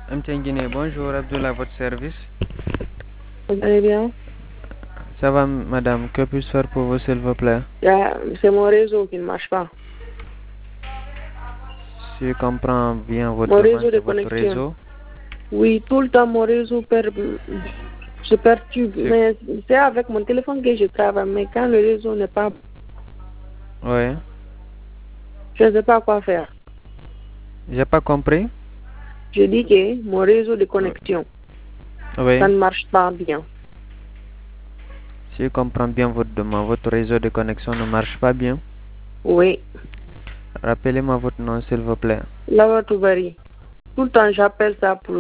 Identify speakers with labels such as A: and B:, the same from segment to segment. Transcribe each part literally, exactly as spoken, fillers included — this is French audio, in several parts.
A: M T N Guinée, bonjour, Abdullah, à votre service.
B: Vous allez bien?
A: Ça va, madame, que puis-je faire pour vous, s'il vous plaît?
B: C'est mon réseau qui ne marche pas.
A: Si je comprends bien votre
B: Mon
A: demande,
B: réseau de
A: c'est votre
B: connexion.
A: réseau.
B: Oui, tout le temps, mon réseau per... se perturbe.
A: C'est-
B: Mais c'est avec mon téléphone que je travaille. Mais quand le réseau n'est pas...
A: Oui,
B: Je ne sais pas quoi faire.
A: j'ai pas compris.
B: Je dis que mon réseau de connexion,
A: Oui,
B: ça ne marche pas bien.
A: si je comprends bien votre demande, votre réseau de connexion ne marche pas bien.
B: Oui,
A: Rappelez-moi votre nom, s'il vous plaît.
B: là tout varie. Tout le temps, j'appelle ça pour...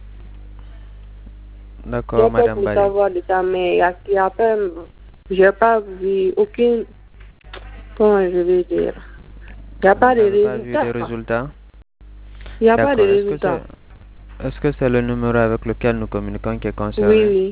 A: D'accord,
B: J'appelle
A: madame
B: pour
A: Barry.
B: savoir de ça, mais il y a qui appelle... Je n'ai pas vu aucune... Comment je vais dire? Il n'y a
A: Vous
B: pas de
A: n'avez pas vu
B: résultat.
A: des résultats?
B: Il n'y a pas de
A: D'accord, est-ce que
B: résultat.
A: c'est est-ce que c'est le numéro avec lequel nous communiquons qui est
B: Oui,
A: concerné?
B: oui.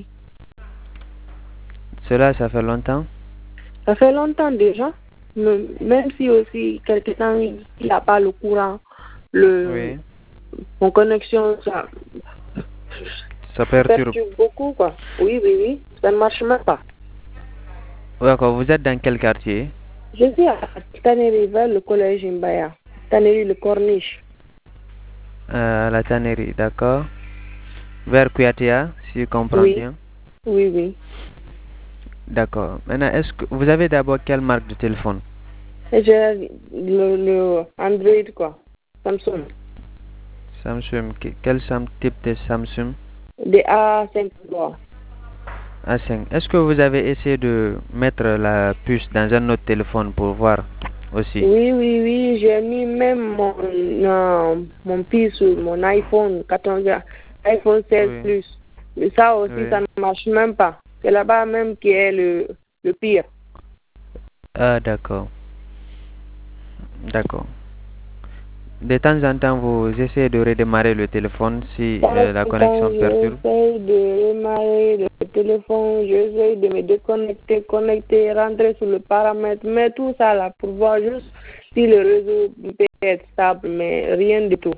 A: Cela, ça fait longtemps?
B: Ça fait longtemps déjà. Me- Même si aussi, quelque temps, il n'y a pas le courant, le,
A: Oui,
B: mon connexion, ça
A: ça perturbe.
B: perturbe beaucoup, quoi. Oui, oui, oui. Ça ne marche même pas.
A: D'accord, vous êtes dans quel quartier?
B: Je suis à Tannery, vers le collège Mbaya. Tannery, le Corniche.
A: Euh, à la tannerie, d'accord. Vers Kuyatea, si je comprends
B: Oui,
A: bien.
B: oui, oui.
A: D'accord. Maintenant, est-ce que vous avez d'abord quelle marque de téléphone?
B: Et j'ai le, le Android, quoi. Samsung.
A: Samsung. Que- Quel sam- type de Samsung?
B: Des A cinq trois.
A: A cinq. Est-ce que vous avez essayé de mettre la puce dans un autre téléphone pour voir aussi?
B: Oui, oui, oui, j'ai mis même mon, euh, mon pied sur mon iPhone quatorze, iPhone seize
A: Oui,
B: Plus. Mais ça aussi,
A: oui.
B: ça ne marche même pas. C'est là-bas même qui est le, le pire.
A: Ah, d'accord. D'accord. De temps en temps, vous essayez de redémarrer le téléphone si
B: Quand
A: euh, la
B: quand
A: connexion perturbe.
B: j'essaie de démarrer le téléphone, j'essaie de me déconnecter, connecter, rentrer sur le paramètre, mais tout ça là pour voir juste si le réseau peut être stable, mais rien du tout.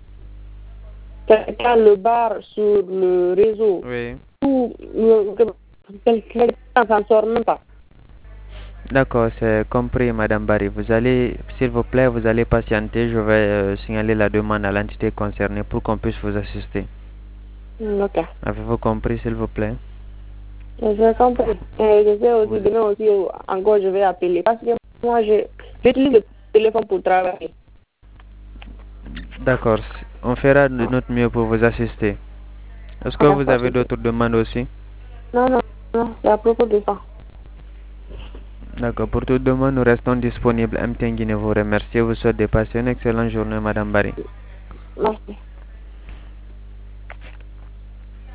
B: Quand le bar sur le réseau,
A: Oui.
B: tout, le- quelqu'un s'en sort même pas.
A: D'accord, c'est compris, Madame Barry. Vous allez, s'il vous plaît, vous allez patienter. Je vais euh, signaler la demande à l'entité concernée pour qu'on puisse vous assister.
B: Hmm, ok.
A: Avez-vous compris, s'il vous plaît?
B: J'ai compris. Et je sais
A: Vous-
B: aussi, demain aussi, encore je vais appeler. Parce que moi, je- j'utilise le téléphone pour travailler.
A: D'accord, on fera de notre mieux pour vous assister. Est-ce que
B: Ok,
A: vous
B: pas de
A: avez
B: souci.
A: d'autres demandes aussi?
B: Non, non, non, c'est à propos de ça.
A: D'accord, pour toute demande, nous restons disponibles. M T N Guinée vous remercie. Vous souhaite de passer une excellente journée, Madame Barry.
B: Merci.